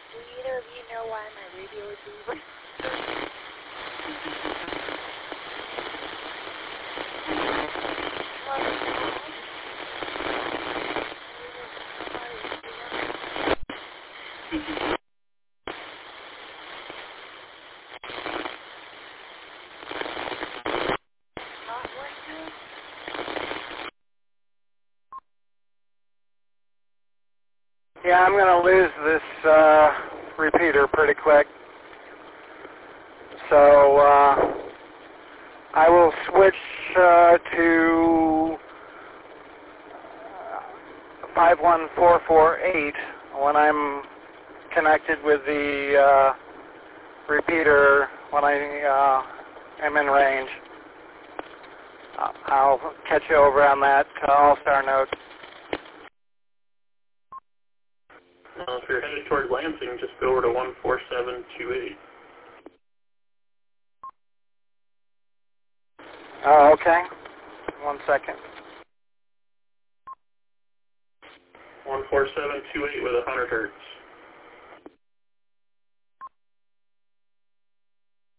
Do either of you know why my radio is moving? Yeah, I'm going to lose this repeater pretty quick. So I will switch to 51448 when I'm connected with the repeater when I am in range. I'll catch you over on that all-star node. If you're headed toward Lansing, just go over to 14728. Oh, okay. 1 second. 14728 with 100 hertz.